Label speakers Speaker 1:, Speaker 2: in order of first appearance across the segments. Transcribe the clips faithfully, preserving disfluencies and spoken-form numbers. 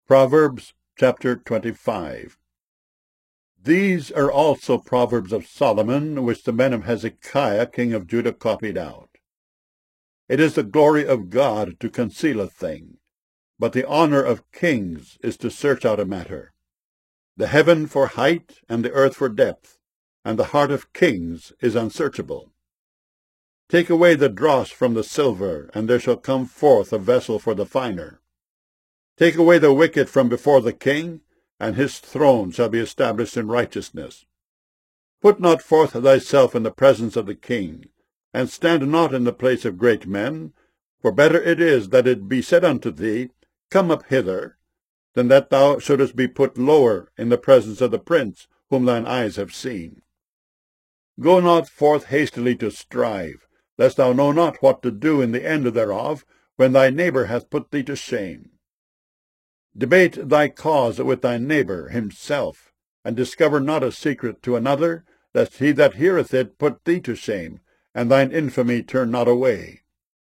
Speaker 1: Proverbs chapter twenty-five. These are also proverbs of Solomon, which the men of Hezekiah king of Judah copied out. It is the glory of God to conceal a thing, but the honor of kings is to search out a matter. The heaven for height, and the earth for depth, and the heart of kings is unsearchable. Take away the dross from the silver, and there shall come forth a vessel for the finer. Take away the wicked from before the king, and his throne shall be established in righteousness. Put not forth thyself in the presence of the king, and stand not in the place of great men, for better it is that it be said unto thee, Come up hither, than that thou shouldest be put lower in the presence of the prince whom thine eyes have seen. Go not forth hastily to strive, lest thou know not what to do in the end thereof, when thy neighbor hath put thee to shame. Debate thy cause with thy neighbor himself, and discover not a secret to another, lest he that heareth it put thee to shame, and thine infamy turn not away.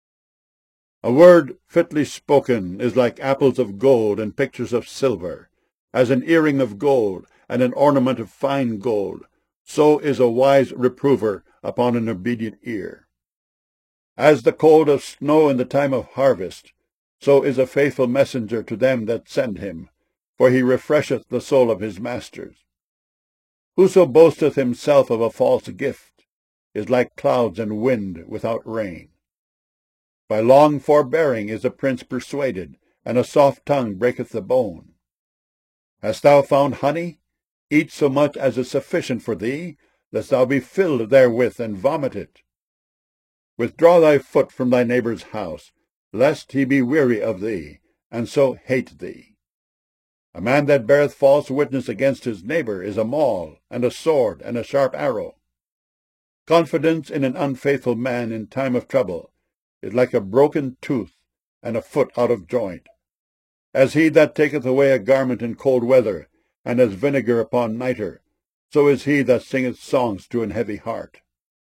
Speaker 1: A word fitly spoken is like apples of gold and pictures of silver, as an earring of gold and an ornament of fine gold, so is a wise reprover upon an obedient ear. As the cold of snow in the time of harvest, so is a faithful messenger to them that send him, for he refresheth the soul of his masters. Whoso boasteth himself of a false gift is like clouds and wind without rain. By long forbearing is a prince persuaded, and a soft tongue breaketh the bone. Hast thou found honey? Eat so much as is sufficient for thee, lest thou be filled therewith and vomit it. Withdraw thy foot from thy neighbor's house, lest he be weary of thee, and so hate thee. A man that beareth false witness against his neighbor is a maul, and a sword, and a sharp arrow. Confidence in an unfaithful man in time of trouble is like a broken tooth, and a foot out of joint. As he that taketh away a garment in cold weather, and as vinegar upon nitre, so is he that singeth songs to an heavy heart.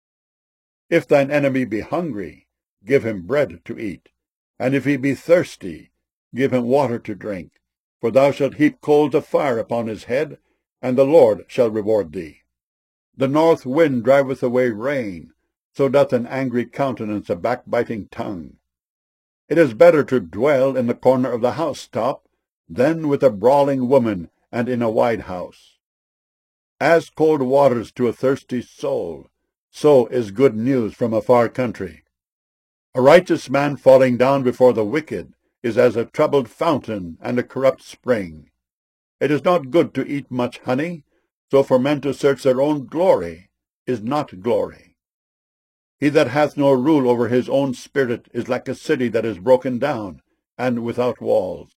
Speaker 1: If thine enemy be hungry, give him bread to eat. And if he be thirsty, give him water to drink. For thou shalt heap coals of fire upon his head, and the Lord shall reward thee. The north wind driveth away rain, so doth an angry countenance a backbiting tongue. It is better to dwell in the corner of the housetop than with a brawling woman and in a wide house. As cold waters to a thirsty soul, so is good news from a far country. A righteous man falling down before the wicked is as a troubled fountain and a corrupt spring. It is not good to eat much honey, so for men to search their own glory is not glory. He that hath no rule over his own spirit is like a city that is broken down and without walls.